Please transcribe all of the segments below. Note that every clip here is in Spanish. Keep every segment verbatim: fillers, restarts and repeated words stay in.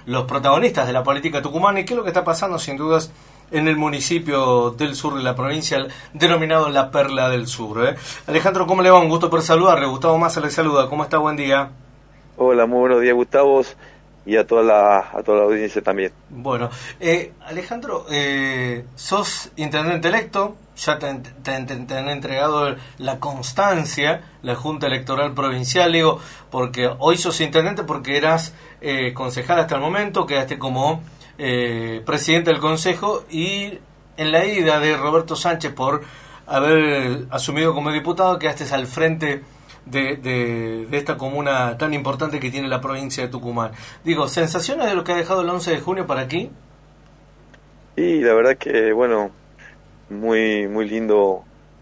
los protagonistas de la política tucumana y qué es lo que está pasando sin dudas en el municipio del sur de la provincia, denominado La Perla del Sur. ¿eh? Alejandro, ¿cómo le va? Un gusto por saludarle. Gustavo Massa le saluda. ¿Cómo está? Buen día. Hola, muy buenos días, Gustavo, y a toda la, a toda la audiencia también. Bueno, eh, Alejandro, eh, sos intendente electo, ya te, te, te, te han entregado la constancia, la Junta Electoral Provincial, digo, porque hoy sos intendente porque eras eh, concejal hasta el momento, quedaste como eh, presidente del consejo, y en la ida de Roberto Sánchez por haber asumido como diputado quedaste al frente De, de, de esta comuna tan importante que tiene la provincia de Tucumán. Digo, ¿sensaciones de lo que ha dejado el once de junio para aquí? Y la verdad que, bueno, muy muy lindo,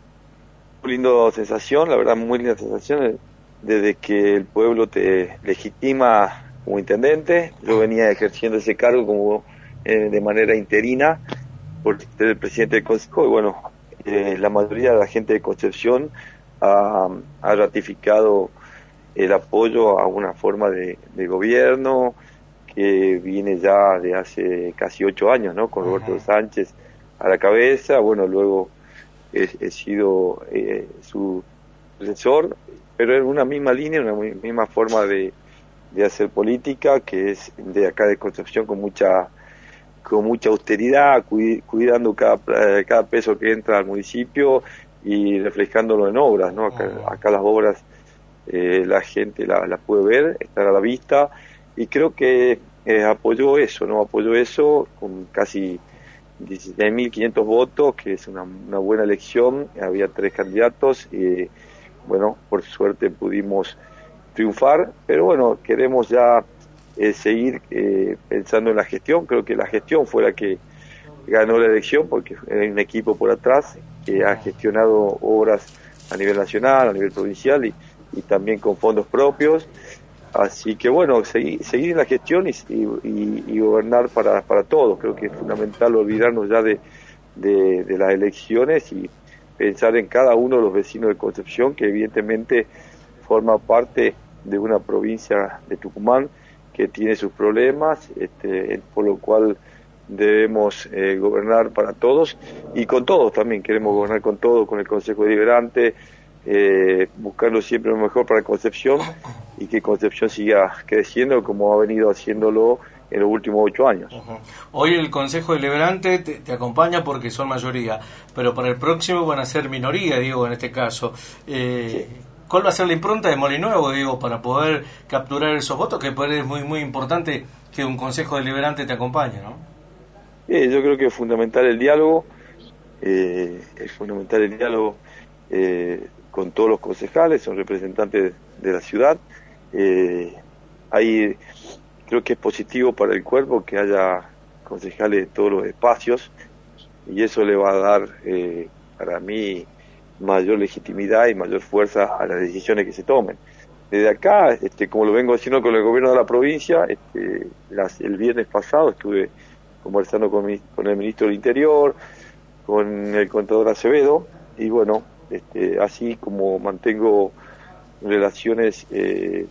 muy lindo sensación, la verdad, muy linda sensación, desde que el pueblo te legitima como intendente. Yo venía ejerciendo ese cargo como eh, de manera interina por ser el presidente del consejo, y bueno, eh, la mayoría de la gente de Concepción Ha, ha ratificado el apoyo a una forma de, de gobierno que viene ya de hace casi ocho años, ¿no? Con Roberto uh-huh. Sánchez a la cabeza. Bueno, luego he, he sido eh, su sucesor, pero en una misma línea, una misma forma de, de hacer política, que es de acá de Concepción, con mucha con mucha austeridad, cuidando cada, cada peso que entra al municipio y reflejándolo en obras, ¿no? Acá, acá las obras eh, la gente las la puede ver, están a la vista, y creo que eh, apoyó eso, ¿no? Apoyó eso con casi dieciséis mil quinientos votos, que es una, una buena elección. Había tres candidatos y, bueno, por suerte pudimos triunfar, pero bueno, queremos ya eh, seguir eh, pensando en la gestión. Creo que la gestión fue la que ganó la elección, porque hay un equipo por atrás que ha gestionado obras a nivel nacional, a nivel provincial y, y también con fondos propios. Así que bueno, seguir, seguir en la gestión y, y, y gobernar para, para todos. Creo que es fundamental olvidarnos ya de, de, de las elecciones y pensar en cada uno de los vecinos de Concepción, que evidentemente forma parte de una provincia de Tucumán que tiene sus problemas, este, por lo cual debemos eh, gobernar para todos y con todos también. Queremos gobernar con todos, con el Consejo Deliberante, eh, buscando siempre lo mejor para Concepción y que Concepción siga creciendo como ha venido haciéndolo en los últimos ocho años. Uh-huh. Hoy el Consejo Deliberante te, te acompaña porque son mayoría, pero para el próximo van a ser minoría, digo, en este caso. Eh, sí. ¿Cuál va a ser la impronta de Molinuevo, digo, para poder capturar esos votos? Que es muy, muy importante que un Consejo Deliberante te acompañe, ¿no? Eh, yo creo que es fundamental el diálogo, eh, es fundamental el diálogo eh, con todos los concejales, son representantes de la ciudad. Eh, ahí creo que es positivo para el cuerpo que haya concejales de todos los espacios, y eso le va a dar, eh, para mí, mayor legitimidad y mayor fuerza a las decisiones que se tomen. Desde acá, este, como lo vengo haciendo con el gobierno de la provincia, este, las, el viernes pasado estuve conversando con, mi, con el ministro del Interior, con el contador Acevedo, y bueno, este, así como mantengo relaciones eh,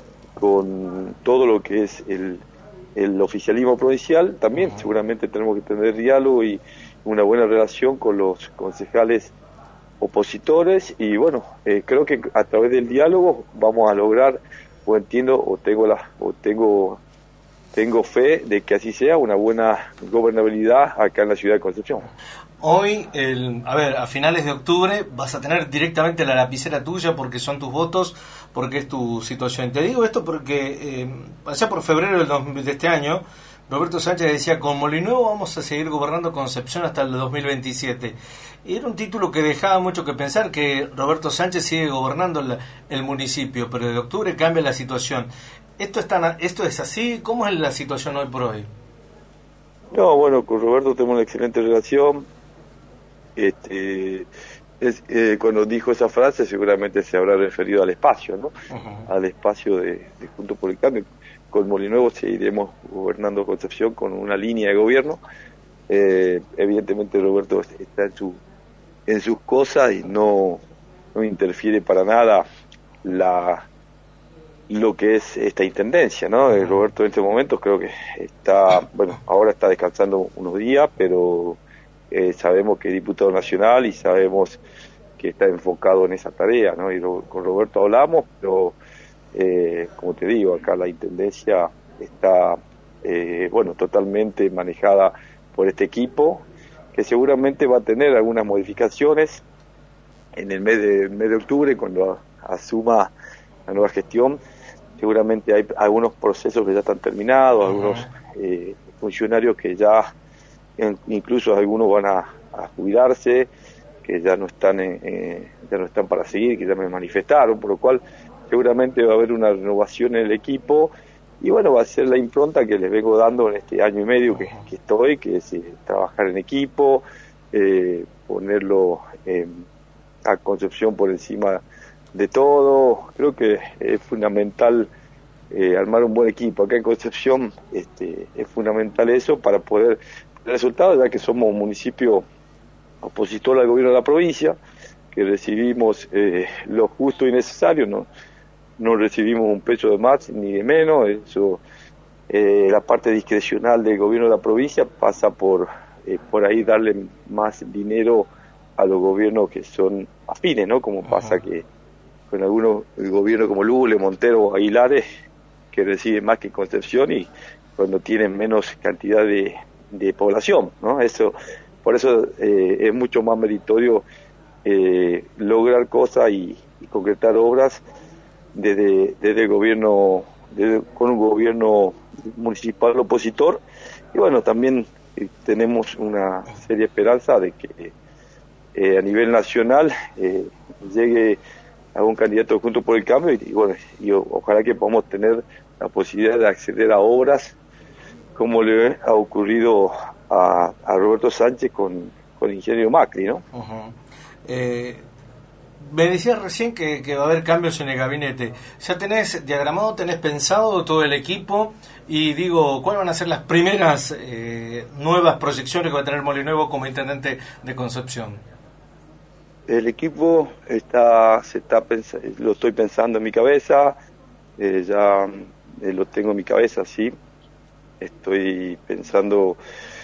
con todo lo que es el, el oficialismo provincial, también uh-huh. seguramente tenemos que tener diálogo y una buena relación con los concejales opositores, y bueno, eh, creo que a través del diálogo vamos a lograr, o entiendo, o tengo la, o tengo Tengo fe de que así sea, una buena gobernabilidad acá en la ciudad de Concepción. Hoy, el, a ver, a finales de octubre vas a tener directamente la lapicera tuya porque son tus votos, porque es tu situación. Te digo esto porque eh, allá por febrero del dos, de este año, Roberto Sánchez decía, con Molinuevo vamos a seguir gobernando Concepción hasta el dos mil veintisiete. Y era un título que dejaba mucho que pensar, que Roberto Sánchez sigue gobernando el, el municipio, pero de octubre cambia la situación. ¿Esto es, tan, ¿Esto es así? ¿Cómo es la situación hoy por hoy? No, bueno, con Roberto tengo una excelente relación. Este, es, eh, cuando dijo esa frase seguramente se habrá referido al espacio, ¿no? Uh-huh. Al espacio de, de Juntos por el Cambio. Con Molinuevo seguiremos gobernando Concepción con una línea de gobierno. Eh, evidentemente Roberto está en, su, en sus cosas y no, no interfiere para nada la lo que es esta intendencia, ¿no? Uh-huh. Roberto en este momento creo que está, bueno, ahora está descansando unos días, pero eh, sabemos que es diputado nacional y sabemos que está enfocado en esa tarea, ¿no? Y lo, con Roberto hablamos, pero eh, como te digo, acá la intendencia está, eh, bueno, totalmente manejada por este equipo, que seguramente va a tener algunas modificaciones en el mes de, mes de octubre, cuando asuma la nueva gestión. Seguramente hay algunos procesos que ya están terminados, uh-huh. algunos eh, funcionarios que ya, incluso algunos van a, a jubilarse, que ya no están en, eh, ya no están para seguir, que ya me manifestaron, por lo cual seguramente va a haber una renovación en el equipo, y bueno, va a ser la impronta que les vengo dando en este año y medio que, que estoy, que es eh, trabajar en equipo, eh, ponerlo eh, a Concepción por encima de todo. Creo que es fundamental eh, armar un buen equipo. Acá en Concepción este, es fundamental eso para poder el resultado, ya que somos un municipio opositor al gobierno de la provincia, que recibimos eh, lo justo y necesario, no no recibimos un peso de más ni de menos. Eso, eh, la parte discrecional del gobierno de la provincia pasa por eh, por ahí darle más dinero a los gobiernos que son afines, ¿no? Como pasa que con algunos gobiernos como Lule, Montero o Aguilares, que reciben más que Concepción y cuando tienen menos cantidad de, de población, ¿no? Eso, por eso eh, es mucho más meritorio eh, lograr cosas y, y concretar obras desde, desde el gobierno, desde, con un gobierno municipal opositor. Y bueno, también eh, tenemos una seria esperanza de que eh, a nivel nacional eh, llegue a un candidato Juntos por el Cambio, y, y bueno, y ojalá que podamos tener la posibilidad de acceder a obras como le ha ocurrido a, a Roberto Sánchez con, con el ingeniero Macri, ¿no? Uh-huh. eh, me decías recién que, que va a haber cambios en el gabinete. ¿Ya tenés diagramado, tenés pensado todo el equipo? Y digo, ¿cuáles van a ser las primeras eh, nuevas proyecciones que va a tener Molinuevo como intendente de Concepción? El equipo está, se está pens- lo estoy pensando en mi cabeza, eh, ya eh, lo tengo en mi cabeza, sí. Estoy pensando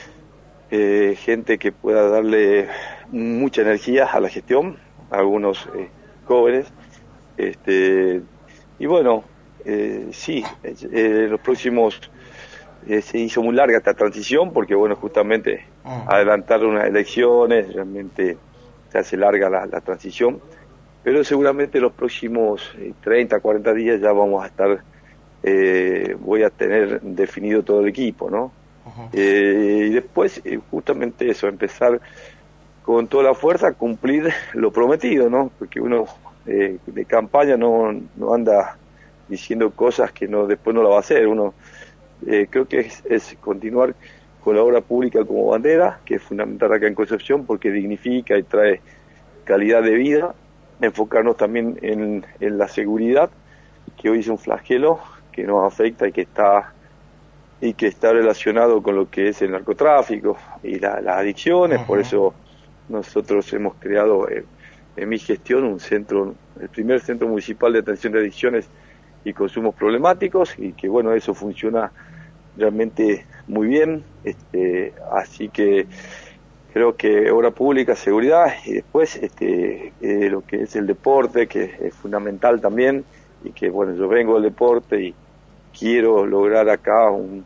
eh, gente que pueda darle mucha energía a la gestión, algunos eh, jóvenes, este, y bueno, eh, sí, eh, los próximos eh, se hizo muy larga esta transición porque bueno, justamente uh-huh. adelantar unas elecciones realmente se hace larga la, la transición, pero seguramente los próximos eh, treinta, cuarenta días ya vamos a estar, eh, voy a tener definido todo el equipo, ¿no? Uh-huh. Eh, y después eh, justamente eso, empezar con toda la fuerza a cumplir lo prometido, ¿no? Porque uno eh, de campaña no, no anda diciendo cosas que no después no la va a hacer. Uno eh, creo que es, es continuar con la obra pública como bandera, que es fundamental acá en Concepción porque dignifica y trae calidad de vida, enfocarnos también en, en la seguridad, que hoy es un flagelo que nos afecta y que está y que está relacionado con lo que es el narcotráfico y la, las adicciones. Uh-huh. Por eso nosotros hemos creado eh, en mi gestión un centro, el primer centro municipal de atención de adicciones y consumos problemáticos, y que bueno, eso funciona realmente muy bien, este, así que creo que obra pública, seguridad, y después este, eh, lo que es el deporte, que es fundamental también, y que bueno, yo vengo del deporte y quiero lograr acá un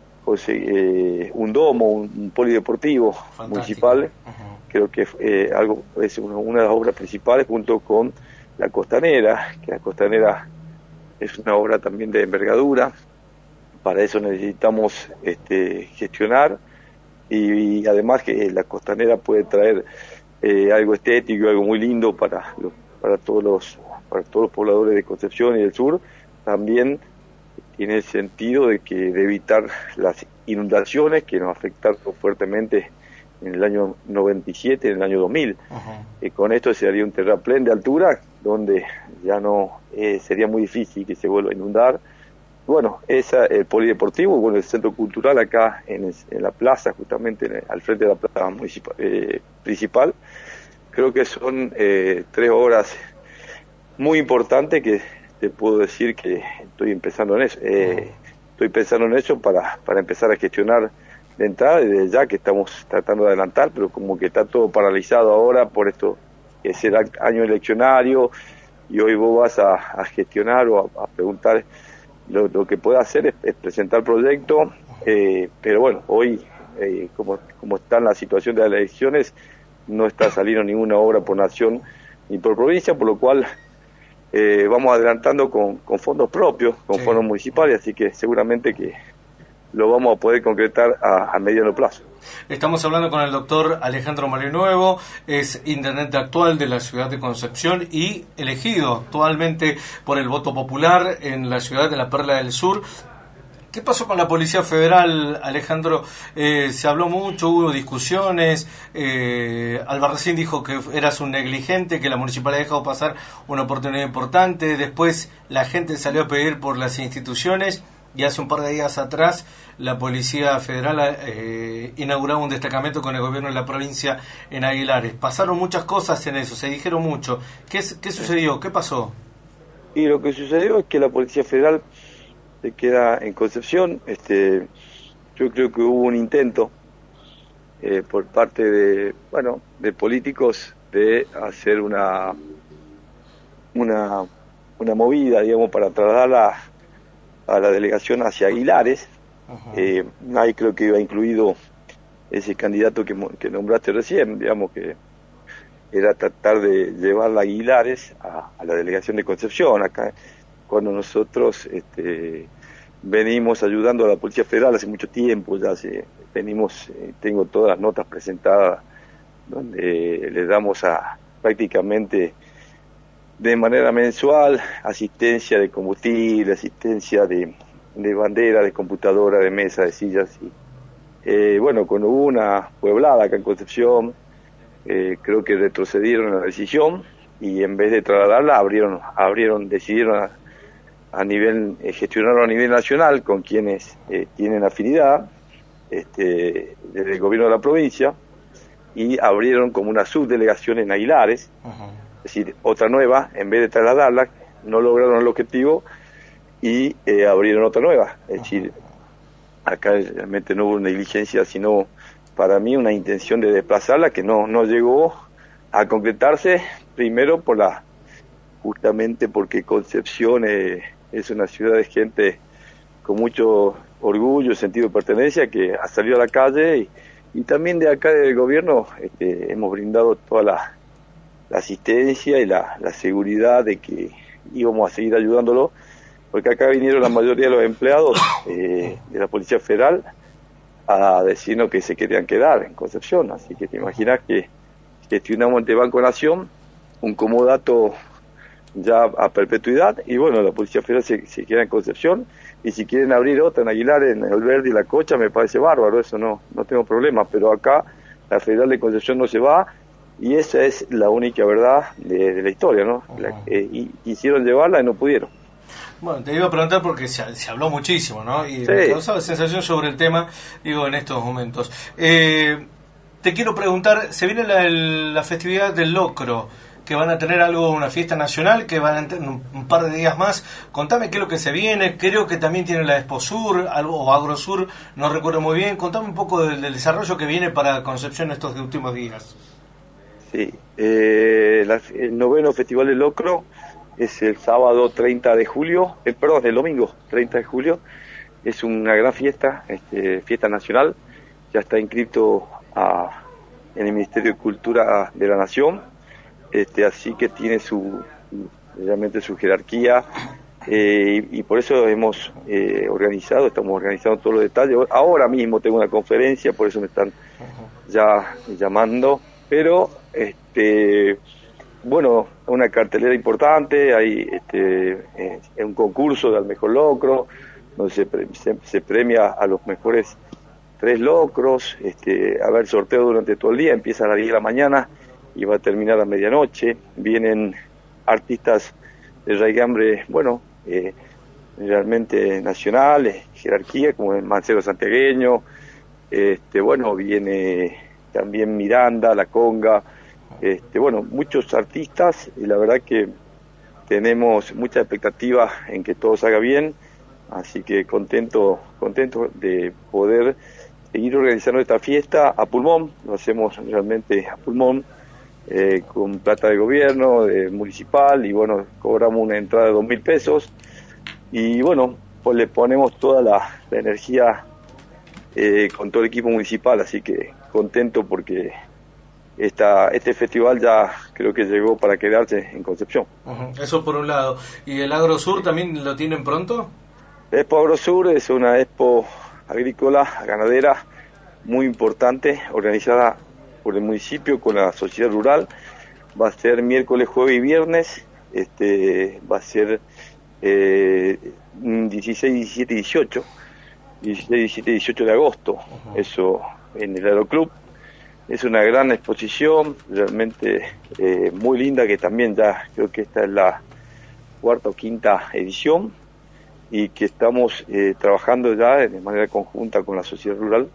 eh, un domo, un, un polideportivo Fantástico. municipal. Uh-huh. Creo que eh, algo es una, una de las obras principales, junto con la Costanera, que la Costanera es una obra también de envergadura. Para eso necesitamos este, gestionar, y, y además que la Costanera puede traer eh, algo estético, algo muy lindo para los, para todos los para todos los pobladores de Concepción y del sur. También tiene el sentido de que de evitar las inundaciones que nos afectaron fuertemente en el año noventa y siete, en el año dos mil. Uh-huh. Y con esto se haría un terraplén de altura donde ya no eh, sería muy difícil que se vuelva a inundar. Bueno, esa, el polideportivo, bueno, el centro cultural acá en, el, en la plaza, justamente en el, al frente de la plaza municipal, eh, principal. Creo que son eh, tres obras muy importantes que te puedo decir que estoy empezando en eso. Eh, estoy pensando en eso para, para empezar a gestionar de entrada, desde ya que estamos tratando de adelantar, pero como que está todo paralizado ahora por esto, que es el año eleccionario, y hoy vos vas a, a gestionar o a, a preguntar. Lo, lo que puedo hacer es, es presentar proyecto, eh, pero bueno, hoy, eh, como, como está en la situación de las elecciones, no está saliendo ninguna obra por nación ni por provincia, por lo cual eh, vamos adelantando con, con fondos propios, con sí. fondos municipales, así que seguramente que lo vamos a poder concretar a, a mediano plazo. Estamos hablando con el doctor Alejandro Marinuevo, es intendente actual de la ciudad de Concepción y elegido actualmente por el voto popular en la ciudad de la Perla del Sur. ¿Qué pasó con la Policía Federal, Alejandro? Eh, se habló mucho, hubo discusiones, eh, Albarracín dijo que eras un negligente, que la municipalidad dejó pasar una oportunidad importante, después la gente salió a pedir por las instituciones y hace un par de días atrás la Policía Federal eh, inauguraba un destacamento con el gobierno de la provincia en Aguilares. Pasaron muchas cosas en eso, se dijeron mucho. ¿Qué, qué sucedió? ¿Qué pasó? Y lo que sucedió es que la Policía Federal se queda en Concepción. Este, yo creo que hubo un intento eh, por parte de, bueno, de políticos de hacer una una una movida, digamos, para trasladarla a la delegación hacia Aguilares. Eh, ahí creo que iba incluido ese candidato que, que nombraste recién, digamos, que era tratar de llevar a Aguilares a, a la delegación de Concepción. Acá, cuando nosotros este, venimos ayudando a la Policía Federal hace mucho tiempo, ya hace, venimos, eh, tengo todas las notas presentadas donde le damos a prácticamente de manera mensual asistencia de combustible, asistencia de, de bandera, de computadora, de mesa, de sillas. Y, eh, bueno, cuando hubo una pueblada acá en Concepción, eh, creo que retrocedieron en la decisión y en vez de trasladarla abrieron, abrieron, decidieron a, a nivel, eh, gestionarlo a nivel nacional con quienes eh, tienen afinidad, este, desde el gobierno de la provincia, y abrieron como una subdelegación en Aguilares. Uh-huh. Es decir, otra nueva, en vez de trasladarla, no lograron el objetivo y eh, abrieron otra nueva. Es decir, acá realmente no hubo negligencia, sino para mí una intención de desplazarla que no, no llegó a concretarse, primero por la, justamente porque Concepción eh, es una ciudad de gente con mucho orgullo, sentido de pertenencia, que ha salido a la calle y, y también de acá del gobierno este, hemos brindado toda la la asistencia y la, la seguridad de que íbamos a seguir ayudándolo, porque acá vinieron la mayoría de los empleados eh, de la Policía Federal a decirnos que se querían quedar en Concepción, así que te imaginas que gestionamos ante Banco Nación un comodato ya a perpetuidad, y bueno, la Policía Federal se, se queda en Concepción, y si quieren abrir otra en Aguilar, en El Verde y La Cocha, me parece bárbaro, eso no, no tengo problema, pero acá la Federal de Concepción no se va. Y esa es la única verdad de, de la historia, ¿no? Uh-huh. La, eh, y quisieron llevarla y no pudieron. Bueno, te iba a preguntar porque se, se habló muchísimo, ¿no? Y sí. me causaba sensación sobre el tema, digo, en estos momentos. Eh, te quiero preguntar, se viene la, la festividad del locro, que van a tener algo, una fiesta nacional, que van a tener un, un par de días más. Contame qué es lo que se viene, creo que también tiene la Exposur, algo, o Agrosur, no recuerdo muy bien. Contame un poco del, del desarrollo que viene para Concepción estos últimos días. Sí, eh, la, el noveno Festival del Locro es el sábado treinta de julio, eh, perdón, el domingo treinta de julio, es una gran fiesta, este, fiesta nacional, ya está inscrito a, en el Ministerio de Cultura de la Nación, este, así que tiene su, realmente su jerarquía, eh, y, y por eso hemos eh, organizado, estamos organizando todos los detalles. Ahora mismo tengo una conferencia, por eso me están ya llamando, pero este bueno, una cartelera importante, hay este eh, un concurso del mejor locro, donde se, se, se premia a los mejores tres locros, este, a ver, sorteo durante todo el día, empieza a las diez de la mañana y va a terminar a medianoche. Vienen artistas de raigambre, bueno, eh, realmente nacionales, jerarquía, como el Mancero Santiagueño, este, bueno, viene también Miranda, La Conga, este, bueno, muchos artistas, y la verdad que tenemos mucha expectativa en que todo salga bien, así que contento, contento de poder seguir organizando esta fiesta a pulmón. Lo hacemos realmente a pulmón, eh, con plata de gobierno, de municipal, y bueno, cobramos una entrada de dos mil pesos, y bueno, pues le ponemos toda la, la energía eh, con todo el equipo municipal, así que contento porque esta, este festival ya creo que llegó para quedarse en Concepción. Uh-huh. Eso por un lado. ¿Y el AgroSur también lo tienen pronto? Expo AgroSur es una expo agrícola, ganadera, muy importante, organizada por el municipio con la sociedad rural. Va a ser miércoles, jueves y viernes. Este va a ser eh, dieciséis, diecisiete y dieciocho. dieciséis, diecisiete y dieciocho de agosto. Uh-huh. Eso en el Aeroclub. Es una gran exposición, realmente eh, muy linda, que también ya creo que esta es la cuarta o quinta edición, y que estamos eh, trabajando ya de manera conjunta con la sociedad rural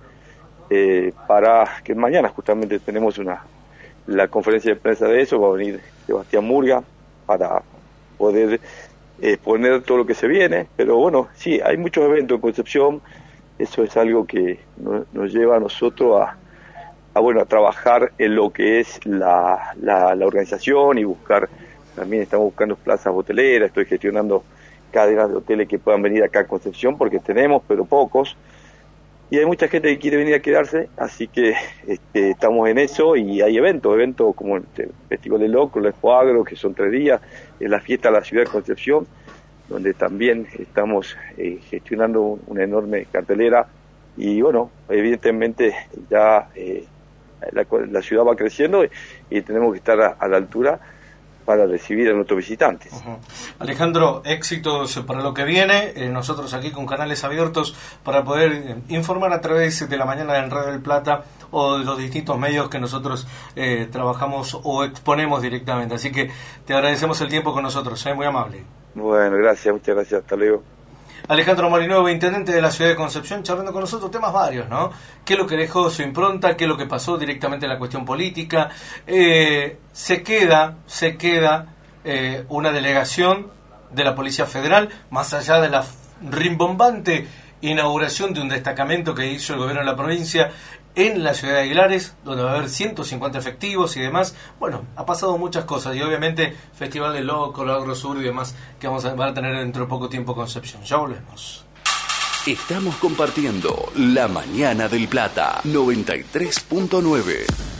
eh, para que mañana justamente tenemos una la conferencia de prensa de eso. Va a venir Sebastián Murga para poder exponer eh, todo lo que se viene, pero bueno, sí, hay muchos eventos en Concepción. Eso es algo que no, nos lleva a nosotros a a bueno a trabajar en lo que es la, la, la organización, y buscar, también estamos buscando plazas hoteleras. Estoy gestionando cadenas de hoteles que puedan venir acá a Concepción, porque tenemos, pero pocos, y hay mucha gente que quiere venir a quedarse, así que este, estamos en eso. Y hay eventos, eventos como el Festival de Loco, el Expo Agro, que son tres días, es la fiesta de la ciudad de Concepción, donde también estamos eh, gestionando una enorme cartelera, y bueno, evidentemente ya eh, La, la ciudad va creciendo, y, y tenemos que estar a, a la altura para recibir a nuestros visitantes. Uh-huh. Alejandro, éxitos para lo que viene. Eh, nosotros aquí con canales abiertos para poder eh, informar a través de la mañana en Radio del Plata o de los distintos medios que nosotros eh, trabajamos o exponemos directamente. Así que te agradecemos el tiempo con nosotros, ¿eh? Muy amable. Bueno, gracias, muchas gracias, hasta luego. Alejandro Marinuevo, intendente de la ciudad de Concepción, charlando con nosotros temas varios, ¿no? ¿Qué es lo que dejó su impronta? ¿Qué es lo que pasó directamente en la cuestión política? Eh, se queda, se queda eh, una delegación de la Policía Federal, más allá de la rimbombante inauguración de un destacamento que hizo el gobierno de la provincia en la ciudad de Aguilares, donde va a haber ciento cincuenta efectivos y demás. Bueno, ha pasado muchas cosas, y obviamente Festival de Loco, el AgroSur y demás, que vamos a, van a tener dentro de poco tiempo Concepción. Ya volvemos. Estamos compartiendo La Mañana del Plata, noventa y tres punto nueve.